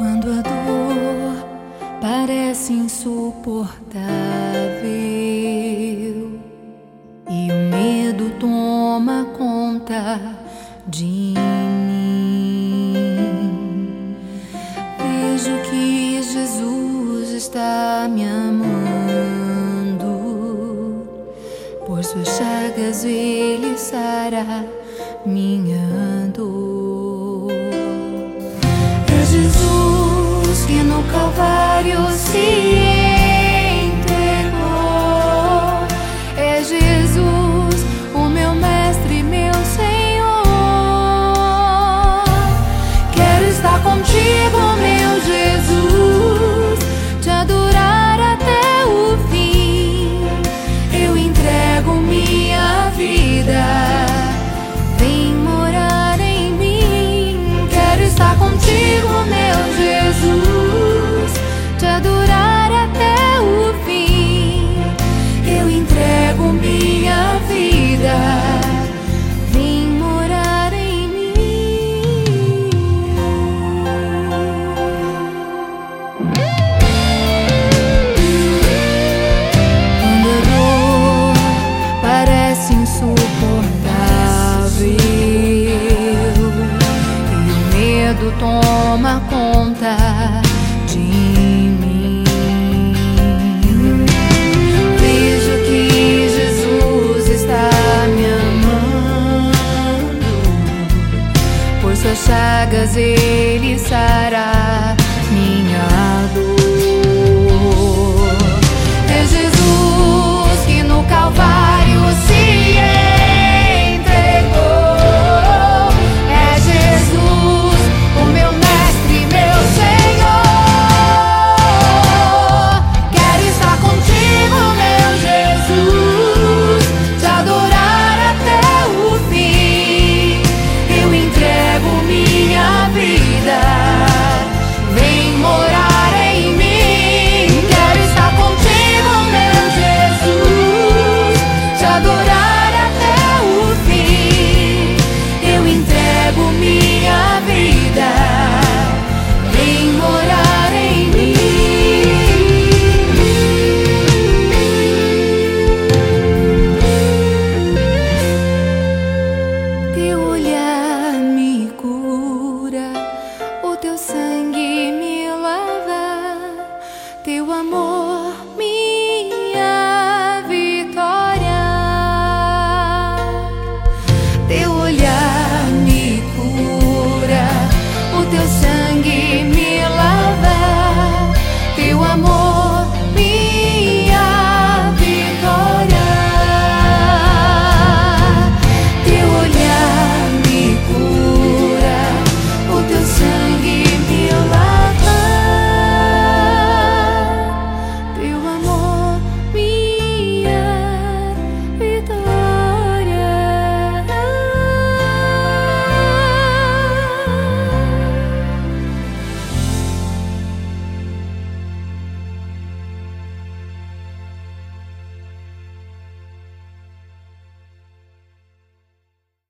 Quando a dor parece insuportável e o medo toma conta de mim, vejo que Jesus está me amando. Por suas chagas Ele sara minha dor. É Jesus que no Calvário se entregou. É Jesus, o meu mestre, meu Senhor. Quero estar contigo, meu Jesus, te adorar até o fim. Eu entrego minha vida, vem morar em mim. Quero estar contigo, meu Jesus, te adorar até o fim. Eu entrego minha vida, vem morar em mim. Quando a dor parece insuportável e o medo toma conta de mim, vejo que Jesus está me amando. Por suas chagas Ele sara minha dor. É Jesus que no Calvário se entregou. É Jesus, o meu mestre, meu Senhor. Quero estar contigo, meu Jesus, te adorar até o fim. Eu entrego minha vida, vem morar em mim. Quero estar contigo, meu Jesus, te adorar até o fim. Eu entrego minha vida, vem morar em mim. Teu olhar me cura, o teu sangue me lava, teu amor